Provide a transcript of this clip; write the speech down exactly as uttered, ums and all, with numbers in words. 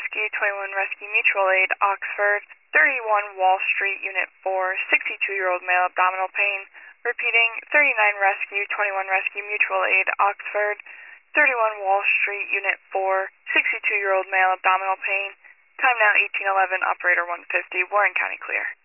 Rescue, twenty-one Rescue Mutual Aid, Oxford, thirty-one Wall Street, Unit four, sixty-two-year-old male, abdominal pain. Repeating, thirty-nine Rescue, twenty-one Rescue Mutual Aid, Oxford, thirty-one Wall Street, Unit four, sixty-two-year-old male, abdominal pain. Time now eighteen eleven, operator one fifty, Warren County clear.